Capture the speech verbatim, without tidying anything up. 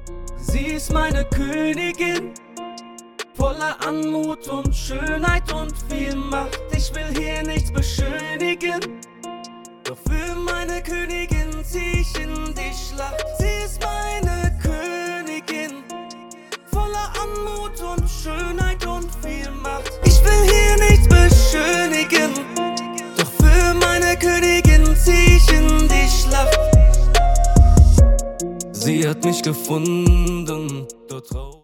Sie ist meine Königin, voller Anmut und Schönheit und viel Macht. Ich will hier nichts beschönigen, doch für meine Königin zieh ich in die Schlacht. Sie ist meine Königin, voller Anmut und Schönheit und viel Macht. Ich will hier nichts beschönigen, doch für meine Königin zieh ich in die Schlacht. Sie hat mich gefunden, dort draußen.